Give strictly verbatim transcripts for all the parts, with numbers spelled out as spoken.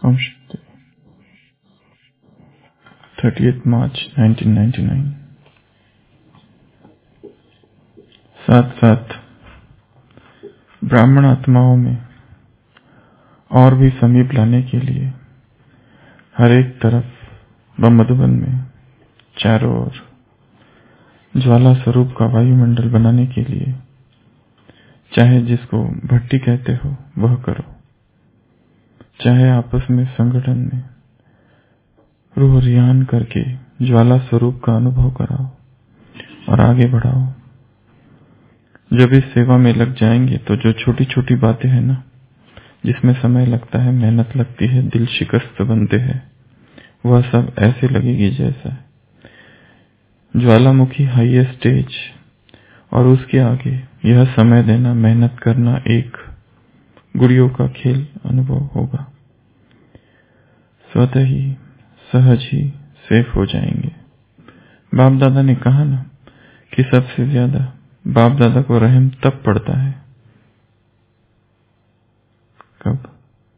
ओम शांति। Thirtieth March nineteen ninety nine. साथ साथ ब्राह्मण आत्माओं में और भी समीप लाने के लिए हर एक तरफ व मधुबन में चारों ओर ज्वाला स्वरूप का वायुमंडल बनाने के लिए, चाहे जिसको भट्टी कहते हो वह करो, चाहे आपस में संगठन में रूह रियान करके ज्वाला स्वरूप का अनुभव कराओ और आगे बढ़ाओ। जब इस सेवा में लग जाएंगे तो जो छोटी छोटी बातें हैं ना, जिसमें समय लगता है, मेहनत लगती है, दिल शिकस्त बनते हैं, वह सब ऐसे लगेगी जैसा ज्वालामुखी हाईएस्ट स्टेज और उसके आगे यह समय देना, मेहनत करना एक गुड़ियों का खेल अनुभव होगा। स्वतः ही सहज ही सेफ हो जाएंगे। बाप दादा ने कहा ना कि सबसे ज्यादा बाप दादा को रहम तब पड़ता है कब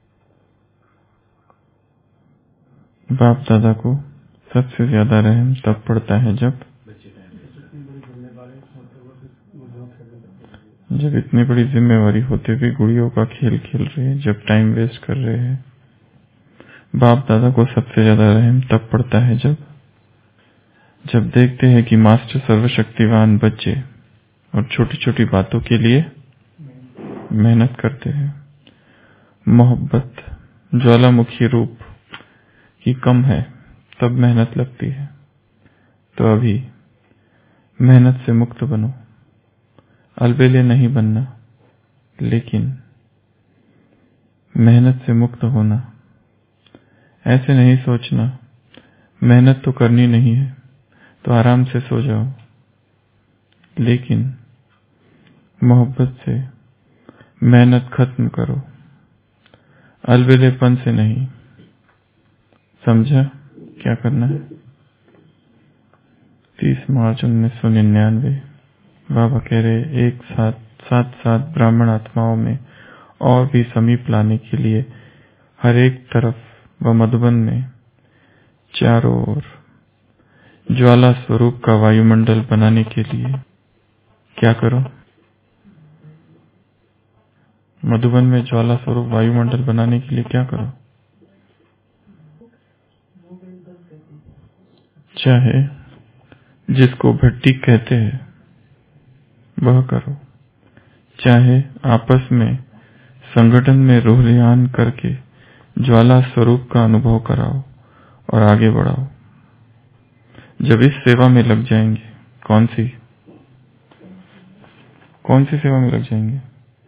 बाप दादा को सबसे ज्यादा रहम तब पड़ता है जब जब इतनी बड़ी जिम्मेवारी होते हुए गुड़ियों का खेल खेल रहे हैं, जब टाइम वेस्ट कर रहे हैं। बाप दादा को सबसे ज्यादा रहम तब पड़ता है जब जब देखते हैं कि मास्टर सर्वशक्तिवान बच्चे और छोटी छोटी बातों के लिए मेहनत करते हैं। मोहब्बत ज्वालामुखी रूप की कम है, तब मेहनत लगती है। तो अभी मेहनत से मुक्त बनो। अलबेले नहीं बनना, लेकिन मेहनत से मुक्त होना। ऐसे नहीं सोचना मेहनत तो करनी नहीं है तो आराम से सो जाओ, लेकिन मोहब्बत से मेहनत खत्म करो, अलबेलेपन से नहीं। समझा क्या करना है? तीस मार्च उन्नीस सौ निन्यानवे। बाबा कह रहे एक साथ साथ साथ ब्राह्मण आत्माओं में और भी समीप लाने के लिए हर एक तरफ व मधुबन में चारों ओर ज्वाला स्वरूप का वायुमंडल बनाने के लिए क्या करो? मधुबन में ज्वाला स्वरूप वायुमंडल बनाने के लिए क्या करो? चाहे जिसको भट्टी कहते हैं वह करो, चाहे आपस में संगठन में रूह रियान करके ज्वाला स्वरूप का अनुभव कराओ और आगे बढ़ाओ। जब इस सेवा में लग जाएंगे, कौन सी कौन सी सेवा में लग जाएंगे?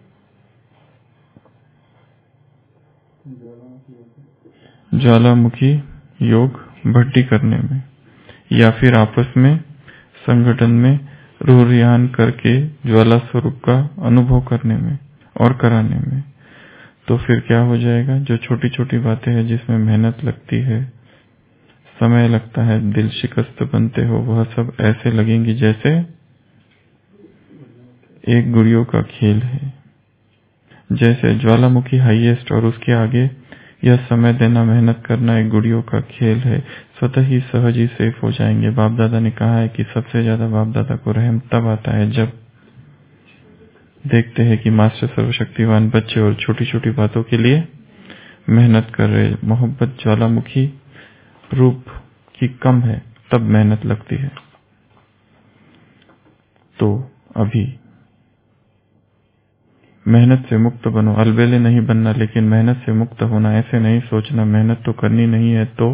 ज्वालामुखी योग भट्टी करने में, या फिर आपस में संगठन में रूह रियान करके ज्वाला स्वरूप का अनुभव करने में और कराने में। तो फिर क्या हो जाएगा? जो छोटी छोटी बातें हैं, जिसमें मेहनत लगती है, समय लगता है, दिल शिकस्त बनते हो, वह सब ऐसे लगेंगी जैसे एक गुड़ियों का खेल है। जैसे ज्वालामुखी हाईएस्ट और उसके आगे यह समय देना, मेहनत करना एक गुड़ियों का खेल है। स्वतः ही सहज ही सेफ हो जाएंगे। बाप दादा ने कहा है कि सबसे ज्यादा बाप दादा को रहम तब आता है जब देखते हैं कि मास्टर सर्वशक्तिवान बच्चे और छोटी छोटी बातों के लिए मेहनत कर रहे। मोहब्बत ज्वालामुखी रूप की कम है, तब मेहनत लगती है। तो अभी मेहनत से मुक्त बनो। अलबेले नहीं बनना, लेकिन मेहनत से मुक्त होना। ऐसे नहीं सोचना मेहनत तो करनी नहीं है तो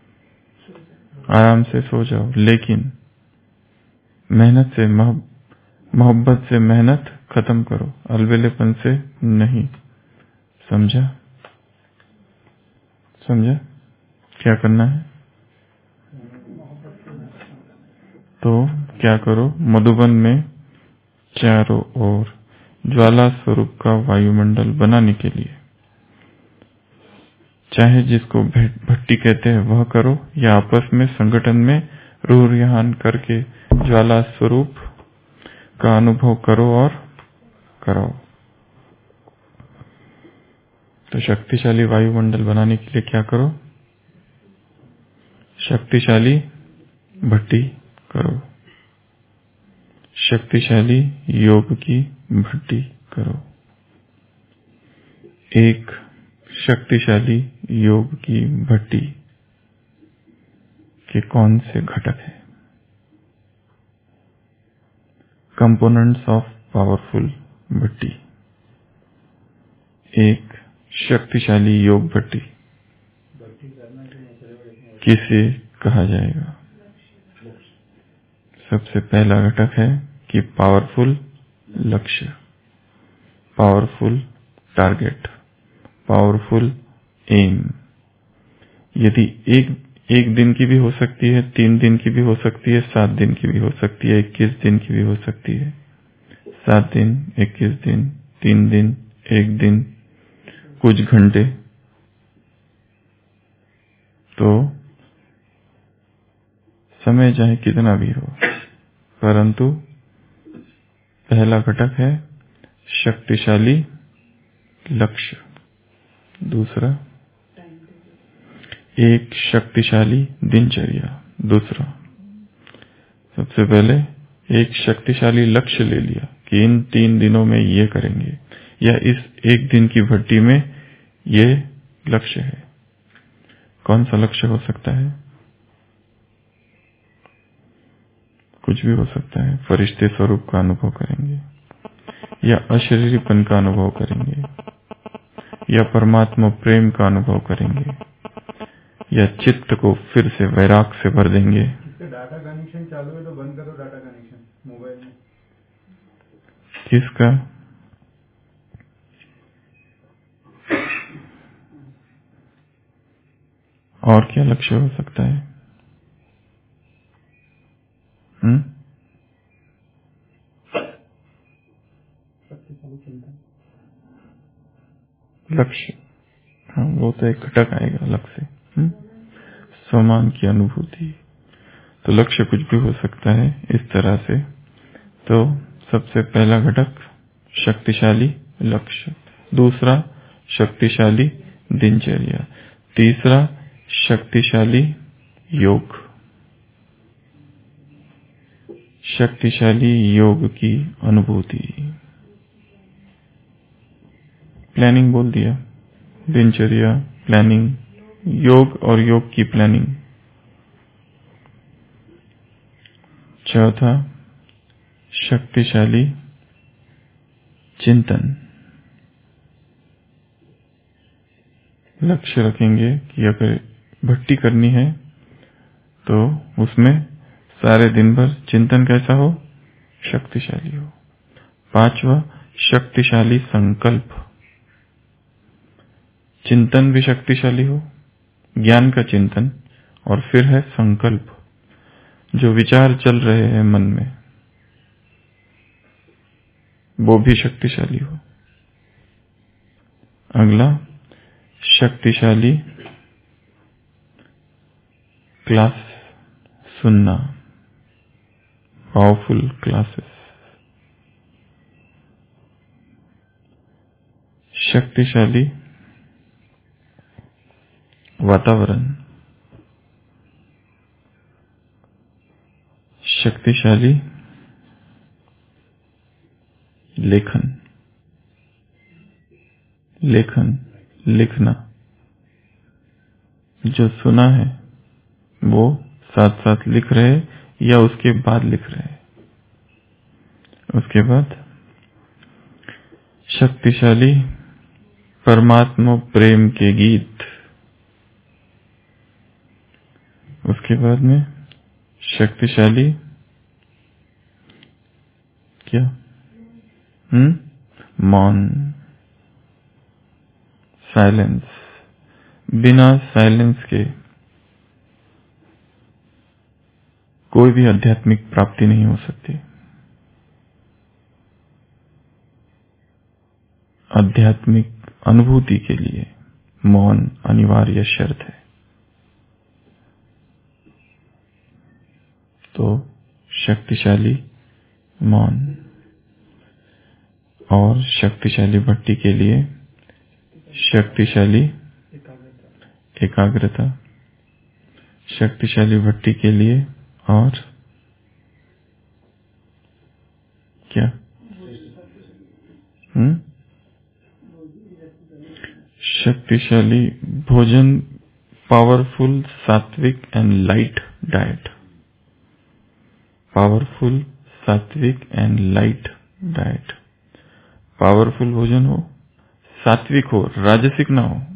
आराम से सो जाओ, लेकिन मेहनत से मोहब्बत से मेहनत खत्म करो, अलबेलेपन से नहीं। समझा? समझा क्या करना है? तो क्या करो? मधुबन में चारों ओर ज्वाला स्वरूप का वायुमंडल बनाने के लिए, चाहे जिसको भट्टी कहते हैं वह करो, या आपस में संगठन में रूह रियान करके ज्वाला स्वरूप का अनुभव करो और कराओ। तो शक्तिशाली वायुमंडल बनाने के लिए क्या करो? शक्तिशाली भट्टी करो, शक्तिशाली योग की भट्टी करो। एक शक्तिशाली योग की भट्टी के कौन से घटक हैं? कंपोनेंट्स ऑफ पावरफुल भट्टी। एक शक्तिशाली योग भट्टी किसे कहा जाएगा? सबसे पहला घटक है कि पावरफुल लक्ष्य, पावरफुल टारगेट, पावरफुल एम। यदि एक एक दिन की भी हो सकती है, तीन दिन की भी हो सकती है, सात दिन की भी हो सकती है, इक्कीस दिन की भी हो सकती है। सात दिन, इक्कीस दिन, तीन दिन, एक दिन, कुछ घंटे। तो समय चाहे कितना भी हो, परंतु पहला घटक है शक्तिशाली लक्ष्य। दूसरा एक शक्तिशाली दिनचर्या। दूसरा, सबसे पहले एक शक्तिशाली लक्ष्य ले लिया कि इन तीन दिनों में ये करेंगे, या इस एक दिन की भट्टी में ये लक्ष्य है। कौन सा लक्ष्य हो सकता है? कुछ भी हो सकता है। फरिश्ते स्वरूप का अनुभव करेंगे, या अशरीरीपन का अनुभव करेंगे, या परमात्मा प्रेम का अनुभव करेंगे, या चित्त को फिर से वैराग से भर देंगे। डाटा कनेक्शन चालू है तो बंद करो डाटा कनेक्शन मोबाइल में। किसका? और क्या लक्ष्य हो सकता है? हम्म? लक्ष्य, हाँ, वो तो एक घटक आएगा लक्ष्य। हम्म? सम्मान की अनुभूति। तो लक्ष्य कुछ भी हो सकता है इस तरह से। तो सबसे पहला घटक शक्तिशाली लक्ष्य, दूसरा शक्तिशाली दिनचर्या, तीसरा शक्तिशाली योग, शक्तिशाली योग की अनुभूति। प्लानिंग बोल दिया, दिनचर्या, प्लानिंग, योग और योग की प्लानिंग। चौथा शक्तिशाली चिंतन। लक्ष्य रखेंगे कि अगर भट्टी करनी है तो उसमें सारे दिन भर चिंतन कैसा हो? शक्तिशाली हो। पांचवा शक्तिशाली संकल्प। चिंतन भी शक्तिशाली हो, ज्ञान का चिंतन, और फिर है संकल्प, जो विचार चल रहे हैं मन में वो भी शक्तिशाली हो। अगला शक्तिशाली क्लास सुनना, पावरफुल क्लासेस। शक्तिशाली वातावरण, शक्तिशाली लेखन, लेखन लिखना, जो सुना है वो साथ साथ लिख रहे या उसके बाद लिख रहे। उसके बाद शक्तिशाली परमात्मा प्रेम के गीत। उसके बाद में शक्तिशाली क्या? हम्म मौन, साइलेंस। बिना साइलेंस के कोई भी आध्यात्मिक प्राप्ति नहीं हो सकती। आध्यात्मिक अनुभूति के लिए मौन अनिवार्य शर्त है। तो शक्तिशाली मौन और शक्तिशाली भट्टी के लिए शक्तिशाली एकाग्रता। एकाग्रता, शक्तिशाली भट्टी के लिए और क्या? हम्म शक्तिशाली भोजन, पावरफुल सात्विक एंड लाइट डाइट। पावरफुल सात्विक एंड लाइट डाइट। पावरफुल भोजन हो, सात्विक हो, राजसिक ना हो।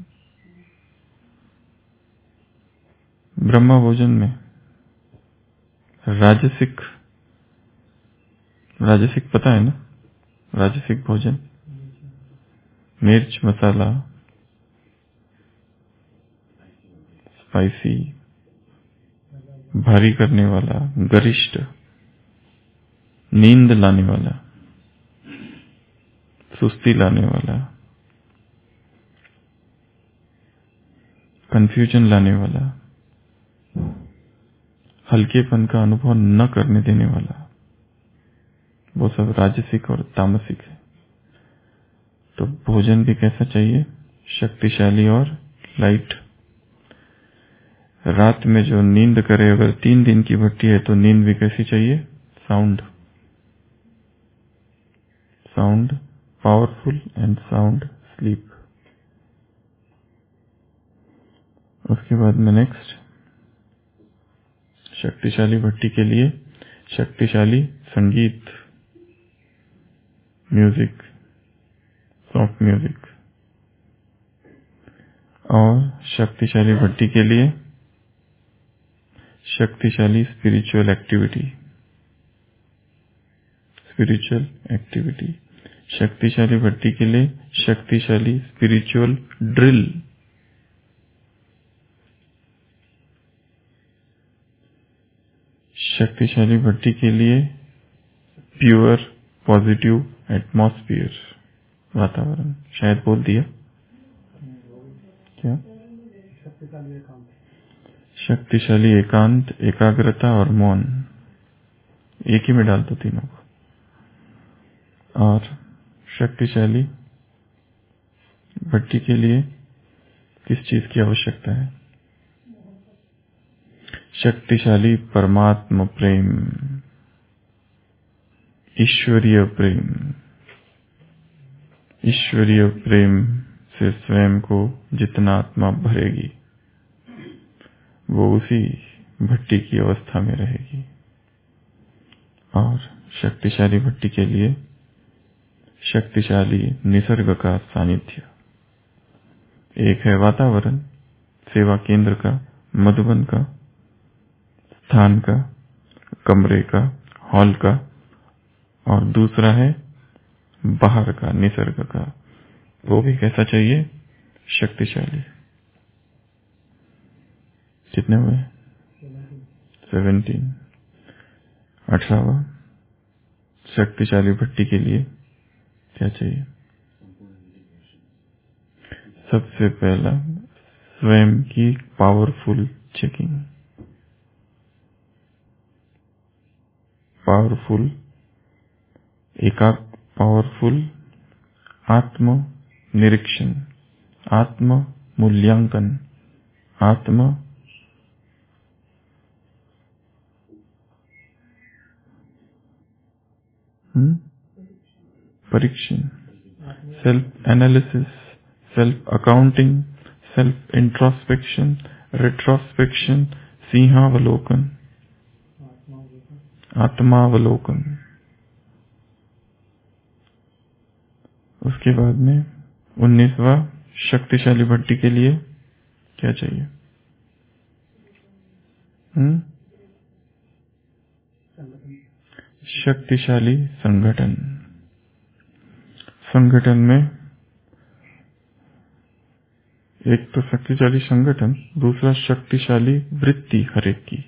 ब्रह्मा भोजन में राजसिक, राजसिक पता है ना? राजसिक भोजन मिर्च मसाला, स्पाइसी, भारी करने वाला, गरिष्ठ, नींद लाने वाला, सुस्ती लाने वाला, कंफ्यूजन लाने वाला, हल्केपन का अनुभव न करने देने वाला, वो सब राजसिक और तामसिक है। तो भोजन भी कैसा चाहिए? शक्तिशाली और लाइट। रात में जो नींद करे, अगर तीन दिन की भट्टी है तो नींद भी कैसी चाहिए? Sound, sound, powerful and sound sleep. उसके बाद में नेक्स्ट, शक्तिशाली भट्टी के लिए शक्तिशाली संगीत, म्यूजिक, सॉफ्ट म्यूजिक। और शक्तिशाली भट्टी के लिए शक्तिशाली स्पिरिचुअल एक्टिविटी, स्पिरिचुअल एक्टिविटी। शक्तिशाली भट्टी के लिए शक्तिशाली स्पिरिचुअल ड्रिल। शक्तिशाली भट्टी के लिए प्योर पॉजिटिव एटमॉस्फियर, वातावरण। शायद बोल दिया क्या? शक्तिशाली एकांत, शक्तिशाली एकांत, एकाग्रता और मौन, एक ही में डाल दो तीनों को। और शक्तिशाली भट्टी के लिए किस चीज की आवश्यकता है? शक्तिशाली परमात्मा प्रेम, ईश्वरीय प्रेम। ईश्वरीय प्रेम से स्वयं को जितना आत्मा भरेगी, वो उसी भट्टी की अवस्था में रहेगी। और शक्तिशाली भट्टी के लिए शक्तिशाली निसर्ग का सानिध्य। एक है वातावरण, सेवा केंद्र का, मधुबन का, स्थान का, कमरे का, हॉल का, और दूसरा है बाहर का, निसर्ग का। वो भी कैसा चाहिए? शक्तिशाली। कितने हुए? सेवेंटीन। अठारहवां, शक्तिशाली भट्टी के लिए क्या चाहिए? सबसे पहला स्वयं की पावरफुल चेकिंग, पावरफुल एका पावरफुल आत्म निरीक्षण, आत्म मूल्यांकन, आत्म परीक्षण, self analysis, self accounting, self introspection, retrospection, सिंहावलोकन, आत्मावलोकन। उसके बाद में उन्नीसवां, शक्तिशाली भट्टी के लिए क्या चाहिए? हम्म शक्तिशाली संगठन। संगठन में एक तो शक्तिशाली संगठन, दूसरा शक्तिशाली वृत्ति, हरेक की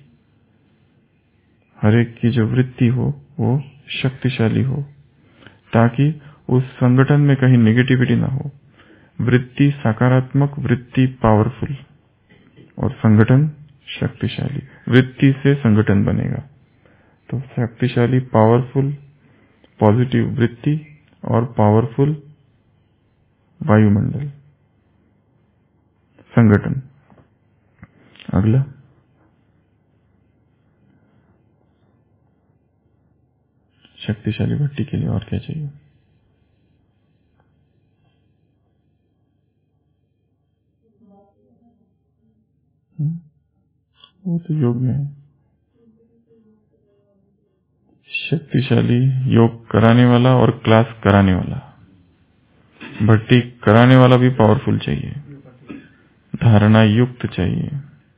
हरेक की जो वृत्ति हो वो शक्तिशाली हो, ताकि उस संगठन में कहीं नेगेटिविटी ना हो। वृत्ति सकारात्मक, वृत्ति पावरफुल, और संगठन शक्तिशाली। वृत्ति से संगठन बनेगा। तो शक्तिशाली पावरफुल पॉजिटिव वृत्ति और पावरफुल वायुमंडल, संगठन। अगला, शक्तिशाली भट्टी के लिए और क्या चाहिए? हुँ? वो तो योग में है। शक्तिशाली योग कराने वाला और क्लास कराने वाला। भट्टी कराने वाला भी पावरफुल चाहिए, धारणा युक्त चाहिए।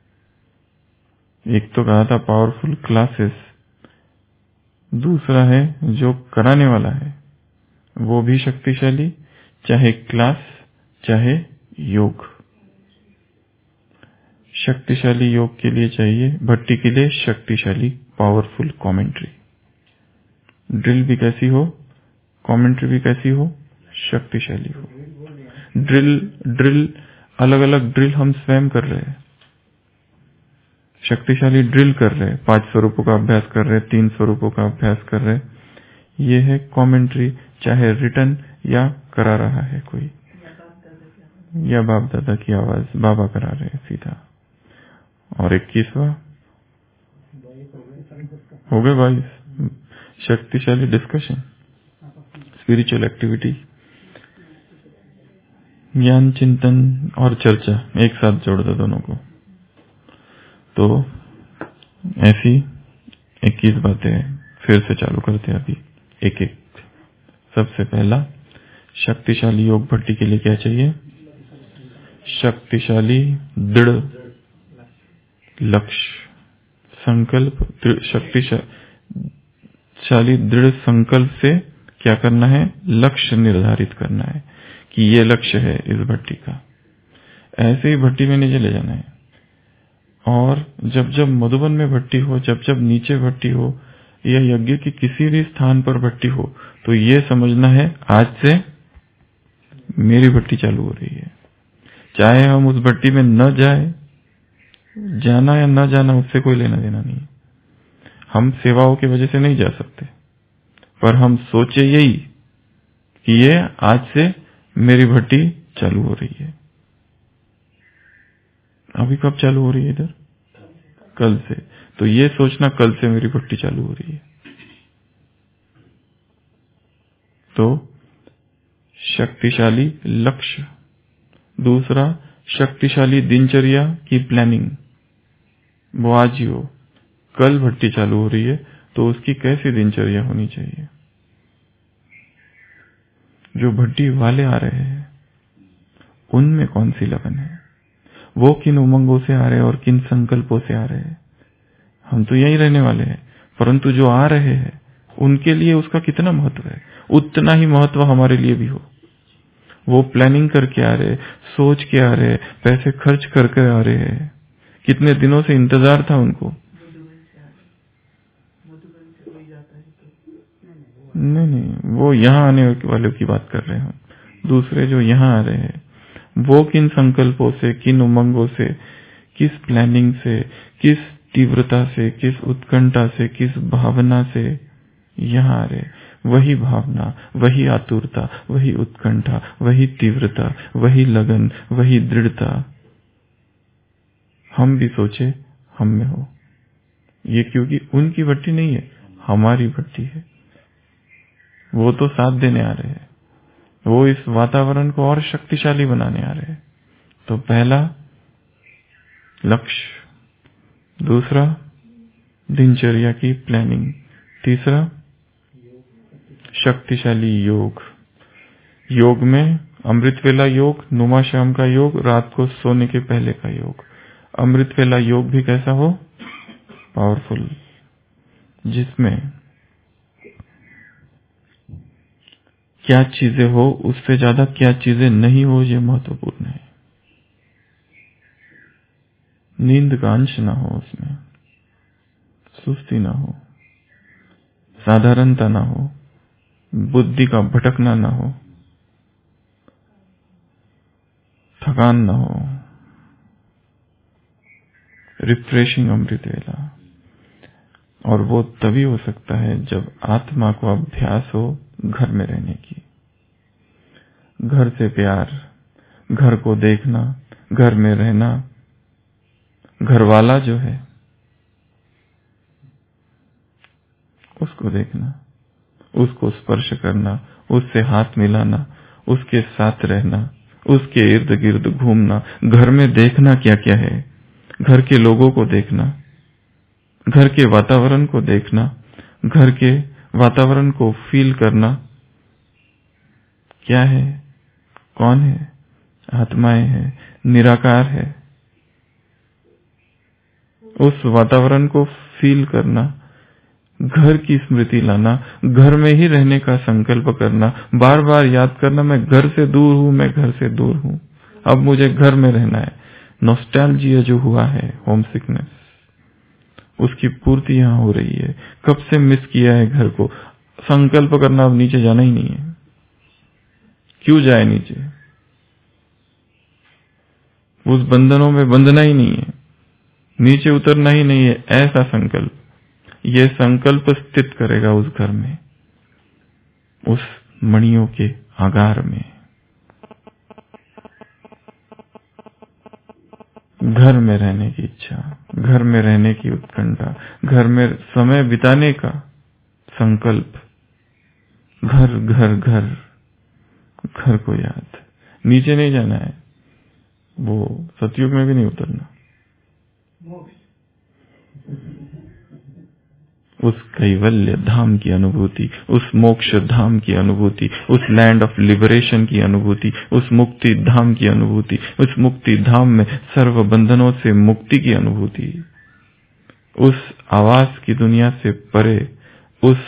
एक तो कहा था पावरफुल क्लासेस, दूसरा है जो कराने वाला है वो भी शक्तिशाली, चाहे क्लास चाहे योग। शक्तिशाली योग के लिए चाहिए, भट्टी के लिए शक्तिशाली पावरफुल कमेंट्री। ड्रिल भी कैसी हो, कमेंट्री भी कैसी हो, शक्तिशाली हो। ड्रिल ड्रिल अलग अलग ड्रिल हम स्वयं कर रहे हैं, शक्तिशाली ड्रिल कर रहे हैं, पांच स्वरूपों का अभ्यास कर रहे हैं, तीन स्वरूपों का अभ्यास कर रहे हैं। ये है कमेंट्री, चाहे रिटर्न या करा रहा है कोई, या बाप दादा की आवाज बाबा करा रहे हैं सीधा। और इक्कीसवा हो गए बाईस, शक्तिशाली डिस्कशन, स्पिरिचुअल एक्टिविटी, ज्ञान चिंतन और चर्चा एक साथ जोड़ दो दोनों को। तो ऐसी इक्कीस बातें फिर से चालू करते हैं अभी एक एक। सबसे पहला, शक्तिशाली योग भट्टी के लिए क्या चाहिए? शक्तिशाली दृढ़ लक्ष्य, संकल्प, शक्तिशाली दृढ़ संकल्प से क्या करना है? लक्ष्य निर्धारित करना है कि ये लक्ष्य है इस भट्टी का, ऐसे ही भट्टी में नहीं चले जाना है। और जब जब मधुबन में भट्टी हो, जब जब नीचे भट्टी हो या यज्ञ की किसी भी स्थान पर भट्टी हो, तो ये समझना है आज से मेरी भट्टी चालू हो रही है। चाहे हम उस भट्टी में न जाए, जाना या न जाना उससे कोई लेना देना नहीं। हम सेवाओं की वजह से नहीं जा सकते, पर हम सोचे यही कि ये आज से मेरी भट्टी चालू हो रही है। अभी कब चालू हो रही है? इधर कल से। तो ये सोचना कल से मेरी भट्टी चालू हो रही है। तो शक्तिशाली लक्ष्य। दूसरा, शक्तिशाली दिनचर्या की प्लानिंग, वो आज ही हो। कल भट्टी चालू हो रही है तो उसकी कैसी दिनचर्या होनी चाहिए? जो भट्टी वाले आ रहे हैं उनमें कौन सी लगन है? वो किन उमंगों से आ रहे हैं और किन संकल्पों से आ रहे हैं? हम तो यही रहने वाले हैं, परंतु जो आ रहे हैं उनके लिए उसका कितना महत्व है, उतना ही महत्व हमारे लिए भी हो। वो प्लानिंग करके आ रहे, सोच के आ रहे, पैसे खर्च करके आ रहे हैं, कितने दिनों से इंतजार था उनको। नहीं नहीं, वो यहाँ आने वालों की बात कर रहे हैं हम। दूसरे जो यहाँ आ रहे हैं वो किन संकल्पों से, किन उमंगों से, किस प्लानिंग से, किस तीव्रता से, किस उत्कंठा से, किस भावना से यहाँ आ रहे। वही भावना, वही आतुरता, वही उत्कंठा, वही तीव्रता, वही लगन, वही दृढ़ता हम भी सोचे हम में हो। ये क्योंकि उनकी भट्टी नहीं है, हमारी भट्टी है। वो तो साथ देने आ रहे हैं, वो इस वातावरण को और शक्तिशाली बनाने आ रहे हैं। तो पहला लक्ष्य, दूसरा दिनचर्या की प्लानिंग, तीसरा शक्तिशाली योग। योग में अमृत वेला योग, नुमा शाम का योग, रात को सोने के पहले का योग। अमृत वेला योग भी कैसा हो? पावरफुल, जिसमें क्या चीजें हो उससे ज्यादा क्या चीजें नहीं हो ये महत्वपूर्ण है। नींद का अंश ना हो उसमें, सुस्ती ना हो, साधारणता ना हो, बुद्धि का भटकना ना हो, थकान ना हो। रिफ्रेशिंग अमृत वेला। और वो तभी हो सकता है जब आत्मा को अभ्यास हो घर में रहने की, घर से प्यार, घर को देखना, घर में रहना, घरवाला जो है उसको देखना, उसको स्पर्श करना, उससे हाथ मिलाना, उसके साथ रहना, उसके इर्द गिर्द घूमना, घर में देखना क्या क्या है, घर के लोगों को देखना, घर के वातावरण को देखना, घर के वातावरण को फील करना, क्या है, कौन है, आत्माएं है, निराकार है, उस वातावरण को फील करना, घर की स्मृति लाना, घर में ही रहने का संकल्प करना, बार बार याद करना, मैं घर से दूर हूं, मैं घर से दूर हूं, अब मुझे घर में रहना है। नॉस्टैल्जिया जो हुआ है, होम सिकनेस, उसकी पूर्ति यहाँ हो रही है। कब से मिस किया है घर को, संकल्प करना, अब नीचे जाना ही नहीं है। क्यों जाए नीचे, उस बंधनों में बंधना ही नहीं है, नीचे उतरना ही नहीं है, ऐसा संकल्प, ये संकल्प स्थित करेगा उस घर में, उस मणियों के आगार में। घर में रहने की इच्छा, घर में रहने की उत्कंठा, घर में समय बिताने का संकल्प, घर घर घर घर को याद, नीचे नहीं जाना है, वो सतयुग में भी नहीं उतरना, उस कैवल्य धाम की अनुभूति, उस मोक्ष धाम की अनुभूति, उस लैंड ऑफ लिबरेशन की अनुभूति, उस मुक्ति धाम की अनुभूति, उस मुक्ति धाम में सर्व बंधनों से मुक्ति की अनुभूति, उस आवास की दुनिया से परे, उस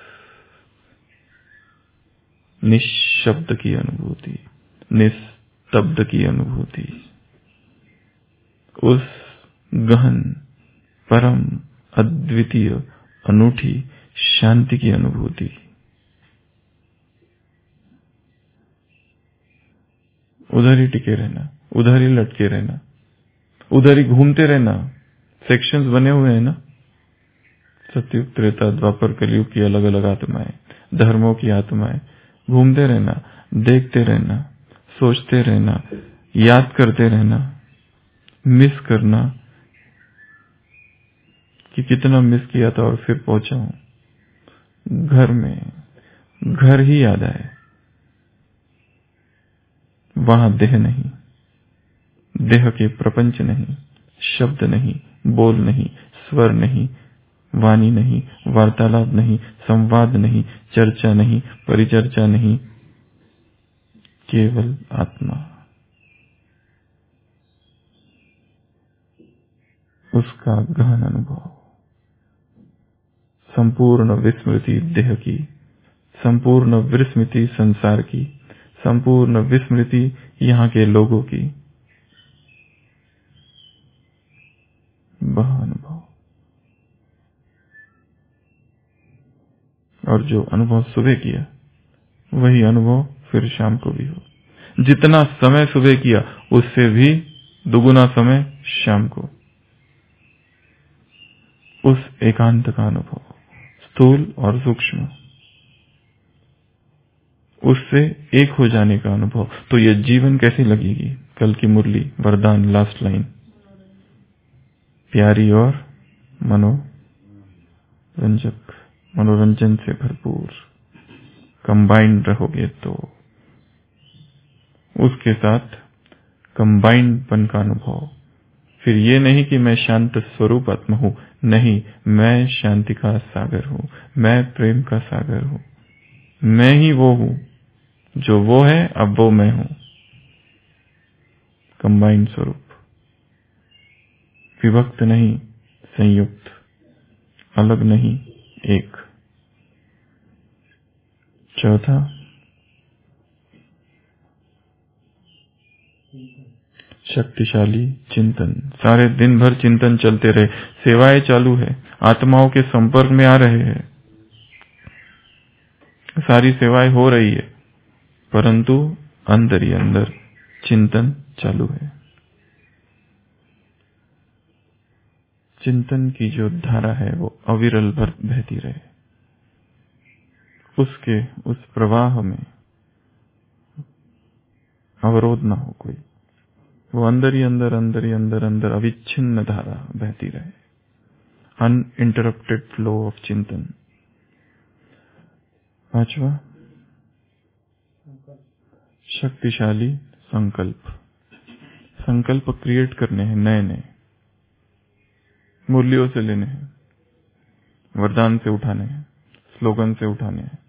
निशब्द की अनुभूति, निस्तब्ध की अनुभूति, उस गहन परम अद्वितीय अनूठी शांति की अनुभूति। उधर ही टिके रहना, उधर ही लटके रहना, उधर ही घूमते रहना। सेक्शंस बने हुए हैं ना, सतयुग, त्रेता, द्वापर, कलयुग की अलग अलग आत्माएं, धर्मों की आत्माएं। घूमते रहना, देखते रहना, सोचते रहना, याद करते रहना, मिस करना कि कितना मिस किया था और फिर पहुंचा हूं घर में, घर ही याद आए, वहां देह नहीं, देह के प्रपंच नहीं, शब्द नहीं, बोल नहीं, स्वर नहीं, वाणी नहीं, वार्तालाप नहीं, संवाद नहीं, चर्चा नहीं, परिचर्चा नहीं, केवल आत्मा, उसका गहन अनुभव, संपूर्ण विस्मृति देह की, संपूर्ण विस्मृति संसार की, संपूर्ण विस्मृति यहाँ के लोगों की, वह अनुभव। और जो अनुभव सुबह किया वही अनुभव फिर शाम को भी हो। जितना समय सुबह किया उससे भी दुगुना समय शाम को, उस एकांत का अनुभव, स्थूल और सूक्ष्म, उससे एक हो जाने का अनुभव। तो ये जीवन कैसी लगेगी? कल की मुरली, वरदान, लास्ट लाइन, प्यारी और मनोरंजक, मनोरंजन से भरपूर, कंबाइंड रहोगे तो उसके साथ कंबाइंडपन का अनुभव। फिर ये नहीं कि मैं शांत स्वरूप आत्मा हूं, नहीं, मैं शांति का सागर हूं, मैं प्रेम का सागर हूं, मैं ही वो हूं जो वो है, अब वो मैं हूं। कंबाइंड स्वरूप, विभक्त नहीं, संयुक्त, अलग नहीं, एक। चौथा, शक्तिशाली चिंतन। सारे दिन भर चिंतन चलते रहे, सेवाएं चालू है, आत्माओं के संपर्क में आ रहे हैं, सारी सेवाएं हो रही है, परंतु अंदर ही अंदर चिंतन चालू है। चिंतन की जो धारा है वो अविरल भर बहती रहे, उसके उस प्रवाह में अवरोध ना हो कोई, वो अंदर ही अंदर अंदर ही अंदर अंदर अविच्छिन्न धारा बहती रहे, अनइंटरप्टेड फ्लो ऑफ चिंतन। पांचवा, शक्तिशाली संकल्प। संकल्प क्रिएट करने हैं, नए नए मूल्यों से लेने हैं, वरदान से उठाने हैं, स्लोगन से उठाने हैं,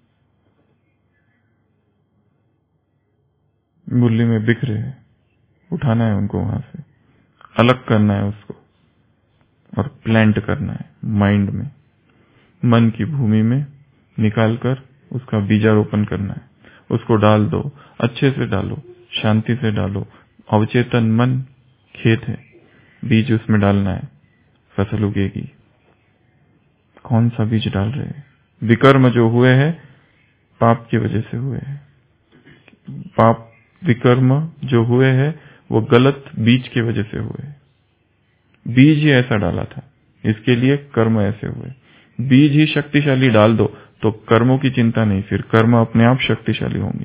मूल्य में बिखरे हैं, उठाना है उनको, वहां से अलग करना है उसको और प्लांट करना है माइंड में, मन की भूमि में निकालकर उसका बीजारोपण करना है। उसको डाल दो, अच्छे से डालो, शांति से डालो। अवचेतन मन खेत है, बीज उसमें डालना है, फसल उगेगी। कौन सा बीज डाल रहे हैं? विकर्म जो हुए हैं पाप की वजह से हुए हैं। पाप विकर्म जो हुए हैं वो गलत बीज की वजह से हुए। बीज ही ऐसा डाला था, इसके लिए कर्म ऐसे हुए। बीज ही शक्तिशाली डाल दो तो कर्मों की चिंता नहीं, फिर कर्म अपने आप शक्तिशाली होंगे।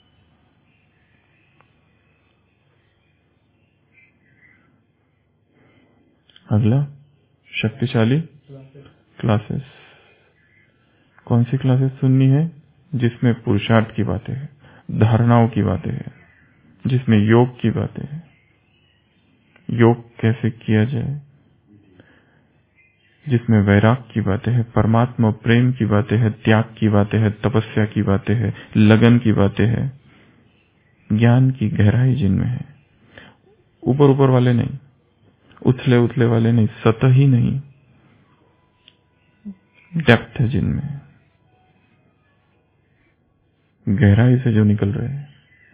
अगला, शक्तिशाली क्लासेस। कौन सी क्लासेस सुननी है? जिसमें पुरुषार्थ की बातें हैं, धारणाओं की बातें हैं, जिसमें योग की बातें हैं, योग कैसे किया जाए, जिसमें वैराग की बातें हैं, परमात्मा प्रेम की बातें हैं, त्याग की बातें हैं, तपस्या की बातें हैं, लगन की बातें हैं, ज्ञान की गहराई जिनमें है। ऊपर ऊपर वाले नहीं, उथले उथले वाले नहीं, सतही नहीं, डेप्थ है जिनमें, गहराई से जो निकल रहे हैं,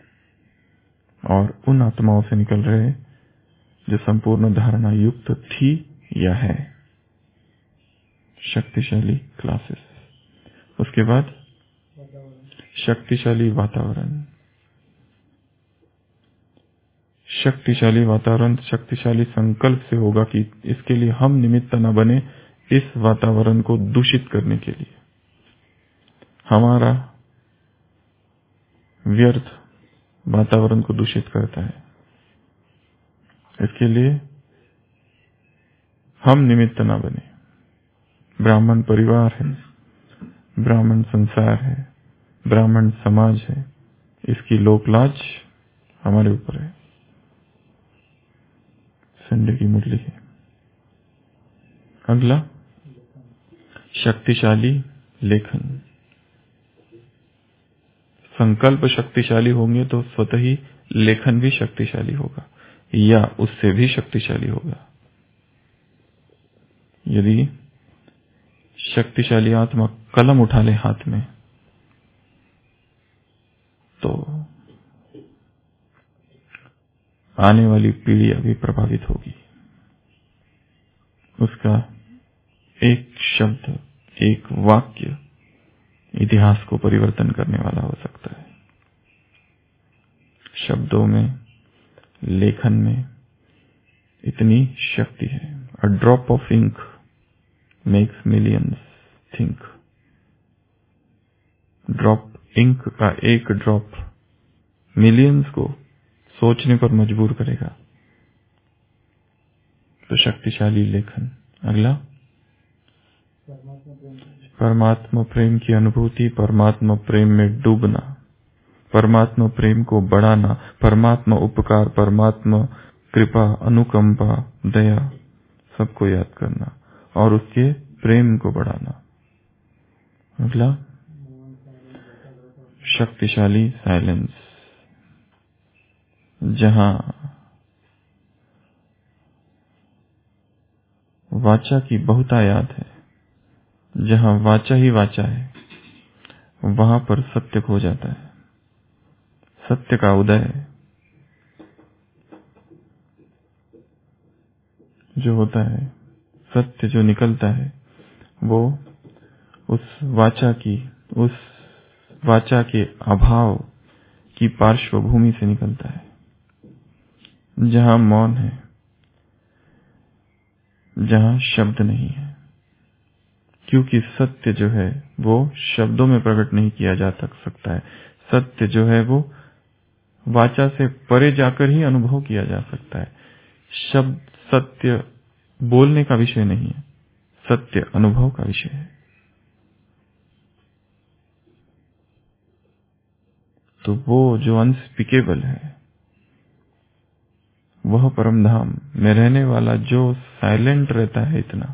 और उन आत्माओं से निकल रहे हैं जो संपूर्ण धारणा युक्त थी या है। शक्तिशाली क्लासेस। उसके बाद शक्तिशाली वातावरण। शक्तिशाली वातावरण शक्तिशाली संकल्प से होगा कि इसके लिए हम निमित्त न बने इस वातावरण को दूषित करने के लिए। हमारा व्यर्थ वातावरण को दूषित करता है, इसके लिए हम निमित्त न बने। ब्राह्मण परिवार है, ब्राह्मण संसार है, ब्राह्मण समाज है, इसकी लोकलाज हमारे ऊपर है। संडे की मुरली है। अगला, शक्तिशाली लेखन। संकल्प शक्तिशाली होंगे तो स्वतः ही लेखन भी शक्तिशाली होगा या उससे भी शक्तिशाली होगा। यदि शक्तिशाली आत्मा कलम उठा ले हाथ में तो आने वाली पीढ़ियां भी प्रभावित होगी। उसका एक शब्द, एक वाक्य इतिहास को परिवर्तन करने वाला हो सकता है। शब्दों में, लेखन में इतनी शक्ति है। A drop of ink makes millions think. Drop ink का एक ड्रॉप मिलियंस को सोचने पर मजबूर करेगा। तो शक्तिशाली लेखन। अगला, परमात्मा प्रेम की अनुभूति, परमात्मा प्रेम में डूबना, परमात्मा प्रेम को बढ़ाना, परमात्मा उपकार, परमात्मा कृपा, अनुकंपा, दया सबको याद करना और उसके प्रेम को बढ़ाना। अगला, शक्तिशाली साइलेंस, जहां वाचा की बहुतायात है, जहां वाचा ही वाचा है, वहां पर सत्य खो जाता है, सत्य का उदय है। जो होता है, सत्य जो निकलता है, वो उस वाचा की, उस वाचा के अभाव की पार्श्वभूमि से निकलता है, जहां मौन है, जहां शब्द नहीं है। क्योंकि सत्य जो है वो शब्दों में प्रकट नहीं किया जा सकता है। सत्य जो है वो वाचा से परे जाकर ही अनुभव किया जा सकता है। शब्द सत्य बोलने का विषय नहीं है, सत्य अनुभव का विषय है। तो वो जो अनस्पीकेबल है, वह परम धाम में रहने वाला जो साइलेंट रहता है, इतना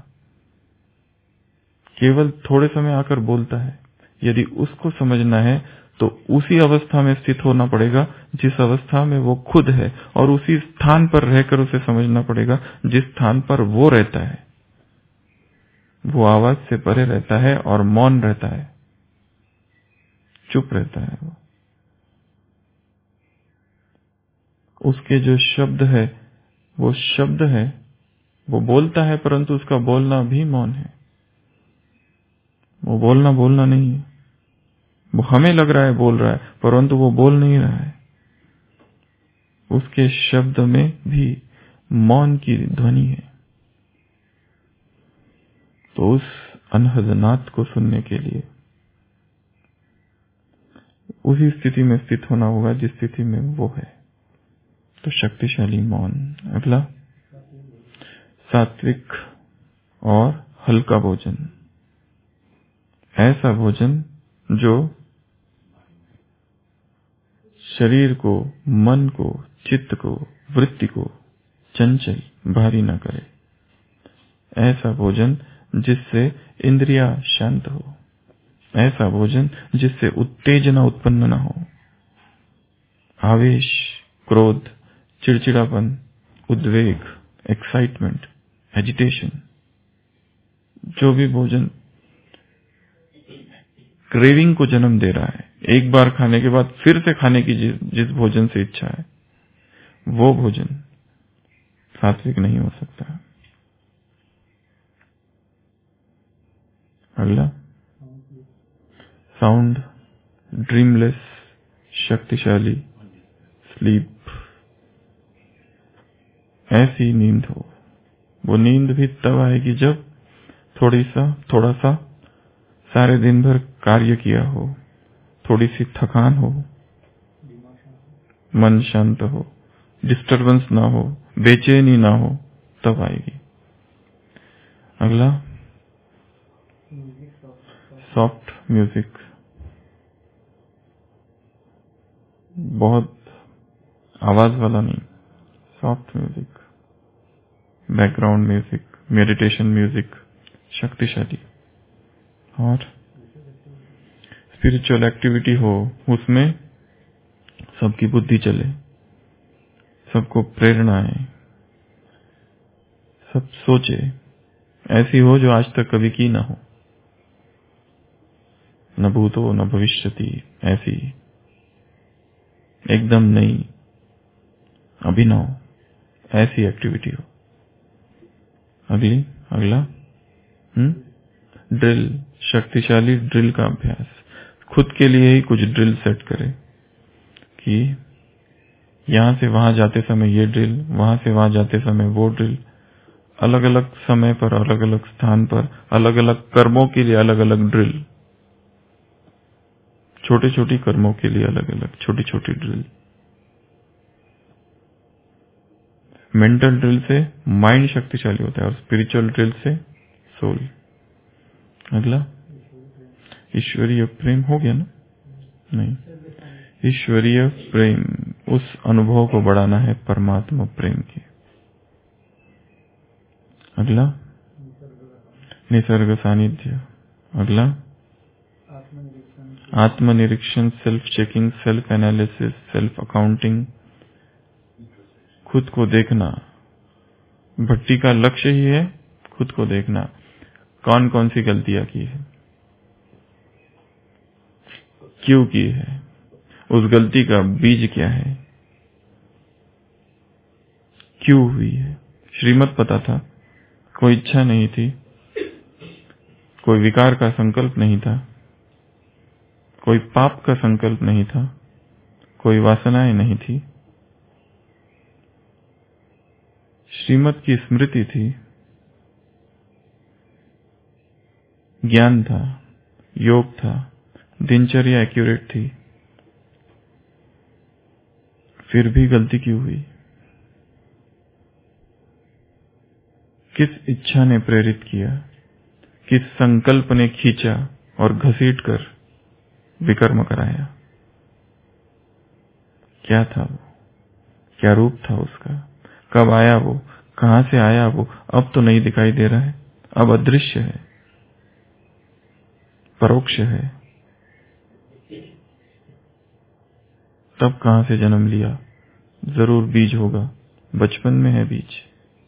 केवल थोड़े समय आकर बोलता है, यदि उसको समझना है तो उसी अवस्था में स्थित होना पड़ेगा जिस अवस्था में वो खुद है, और उसी स्थान पर रहकर उसे समझना पड़ेगा जिस स्थान पर वो रहता है। वो आवाज से परे रहता है और मौन रहता है, चुप रहता है। वो उसके जो शब्द है, वो शब्द है, वो बोलता है, परंतु उसका बोलना भी मौन है। वो बोलना बोलना नहीं है। वो हमें लग रहा है बोल रहा है, परंतु वो बोल नहीं रहा है। उसके शब्द में भी मौन की ध्वनि है। तो उस अनहद नाद को सुनने के लिए उसी स्थिति में स्थित होना होगा जिस स्थिति में वो है। तो शक्तिशाली मौन। अगला, सात्विक और हल्का भोजन। ऐसा भोजन जो शरीर को, मन को, चित्त को, वृत्ति को चंचल भारी न करे। ऐसा भोजन जिससे इंद्रियां शांत हो। ऐसा भोजन जिससे उत्तेजना उत्पन्न न हो। आवेश, क्रोध, चिड़चिड़ापन, उद्वेग, एक्साइटमेंट, एजिटेशन, जो भी भोजन क्रेविंग को जन्म दे रहा है, एक बार खाने के बाद फिर से खाने की जिस, जिस भोजन से इच्छा है, वो भोजन सात्विक नहीं हो सकता। अगला, साउंड, ड्रीमलेस, शक्तिशाली स्लीप। ऐसी नींद हो। वो नींद भी तब आएगी जब थोड़ी सा थोड़ा सा सारे दिन भर कार्य किया हो, थोड़ी सी थकान हो, मन शांत हो, डिस्टरबेंस ना हो, बेचैनी ना हो, तब आएगी। अगला, सॉफ्ट म्यूजिक। बहुत आवाज वाला नहीं, soft music, background music, meditation music, शक्तिशाली। और स्पिरिचुअल एक्टिविटी हो, उसमें सबकी बुद्धि चले, सबको प्रेरणा है, सब सोचे, ऐसी हो जो आज तक कभी की ना हो। न भूतो न भविष्यति, ऐसी एकदम नई, अभिनव, ऐसी एक्टिविटी हो। अगली अगला हम्म ड्रिल, शक्तिशाली ड्रिल का अभ्यास। खुद के लिए ही कुछ ड्रिल सेट करे कि यहां से वहां जाते समय ये ड्रिल, वहां से वहां जाते समय वो ड्रिल, अलग अलग समय पर, अलग अलग स्थान पर, अलग अलग कर्मों के लिए अलग अलग ड्रिल, छोटे छोटी कर्मों के लिए अलग अलग छोटी छोटी ड्रिल। मेंटल ड्रिल से माइंड शक्तिशाली होता है और स्पिरिचुअल ड्रिल से सोल। अगला, ईश्वरीय प्रेम हो गया ना? नहीं, ईश्वरीय प्रेम, उस अनुभव को बढ़ाना है परमात्मा प्रेम के। अगला, निसर्ग सानिध्य। अगला, आत्मनिरीक्षण, self checking, self analysis, self accounting, खुद को देखना। भक्ति का लक्ष्य ही है खुद को देखना, कौन कौन सी गलतियां की है, क्यों की है, उस गलती का बीज क्या है, क्यों हुई है। श्रीमत पता था, कोई इच्छा नहीं थी, कोई विकार का संकल्प नहीं था, कोई पाप का संकल्प नहीं था, कोई वासनाएं नहीं थी, श्रीमत की स्मृति थी, ज्ञान था, योग था, दिनचर्या एक्यूरेट थी। फिर भी गलती क्यों हुई? किस इच्छा ने प्रेरित किया? किस संकल्प ने खींचा और घसीट कर विकर्म कराया? क्या था वो? क्या रूप था उसका? कब आया वो? कहां से आया वो? अब तो नहीं दिखाई दे रहा है, अब अदृश्य है, परोक्ष है। तब कहां से जन्म लिया? जरूर बीज होगा, बचपन में है बीज।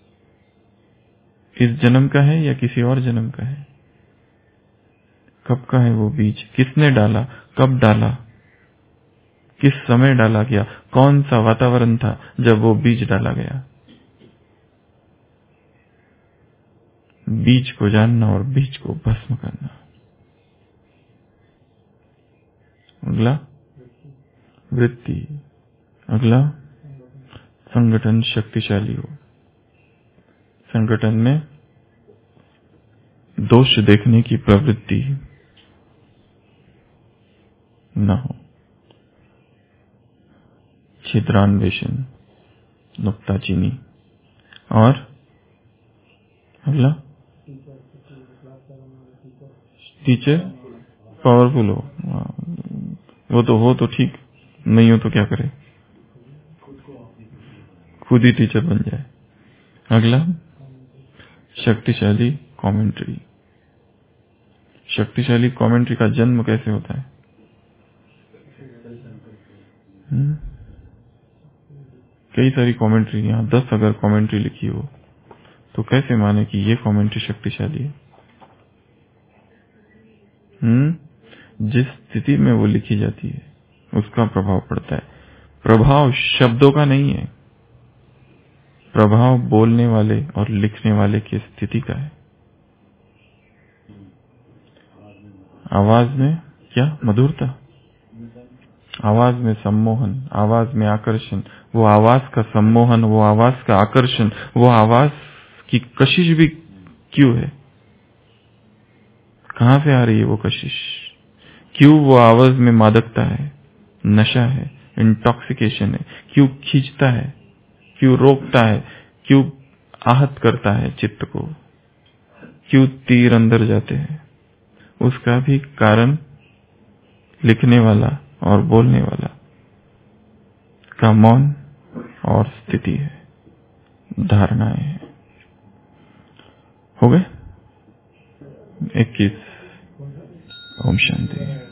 इस जन्म का है या किसी और जन्म का है? कब का है वो बीज? किसने डाला? कब डाला? किस समय डाला गया? कौन सा वातावरण था जब वो बीज डाला गया? बीज को जानना और बीज को भस्म करना। अगला वृत्ति। अगला संगठन शक्तिशाली हो। संगठन में दोष देखने की प्रवृत्ति न हो। छिद्रान्वेषण, नुक्ताचीनी। और अगला टीचर पावरफुल हो। वो तो हो तो ठीक, नहीं हो तो क्या करे, खुद ही टीचर बन जाए। अगला शक्तिशाली कमेंट्री। शक्तिशाली कमेंट्री का जन्म कैसे होता है? हुँ? कई सारी कमेंट्री, यहाँ दस अगर कमेंट्री लिखी हो तो कैसे माने कि ये कमेंट्री शक्तिशाली है? हुँ? जिस स्थिति में वो लिखी जाती है उसका प्रभाव पड़ता है। प्रभाव शब्दों का नहीं है, प्रभाव बोलने वाले और लिखने वाले की स्थिति का है। आवाज में क्या मधुरता, आवाज में सम्मोहन, आवाज में आकर्षण। वो आवाज का सम्मोहन, वो आवाज का आकर्षण, वो आवाज की कशिश भी क्यों है? कहां से आ रही है वो कशिश? क्यों वो आवाज में मादकता है, नशा है, इंटॉक्सिकेशन है? क्यों खींचता है? क्यों रोकता है? क्यों आहत करता है चित्त को? क्यों तीर अंदर जाते हैं? उसका भी कारण लिखने वाला और बोलने वाला का मौन और स्थिति है, धारणाएं हैं। हो गए? इक्कीस। ओम शांति।